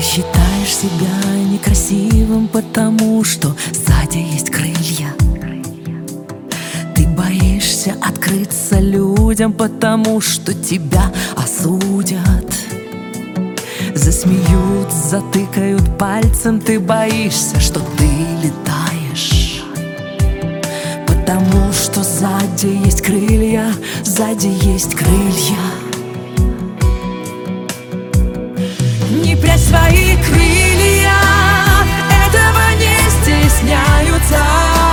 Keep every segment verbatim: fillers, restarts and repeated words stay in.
считаешь себя некрасивым, потому что сзади есть крылья. Ты боишься открыться людям, потому что тебя осудят. Засмеют, затыкают пальцем. Ты боишься, что ты летаешь, потому что сзади есть крылья, сзади есть крылья. Не прячь свои крылья, этого не стесняются.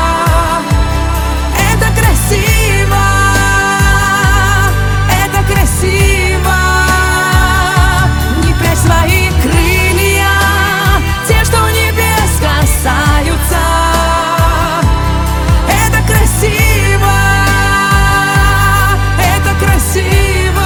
Это красиво, это красиво. Не прячь свои крылья, те, что небес касаются. Это красиво, это красиво.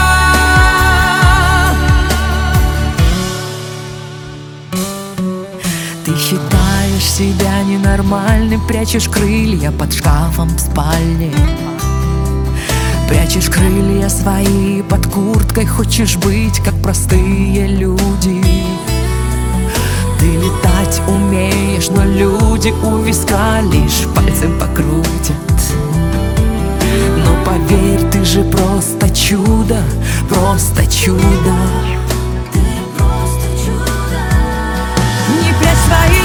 Ты считаешь себя ненормальным, прячешь крылья под шкафом в спальне. Прячешь крылья свои под курткой, хочешь быть как простые люди. Ты летать умеешь, но люди у виска лишь пальцем покрутят. Но поверь, ты же просто чудо, просто чудо. Не прячь свои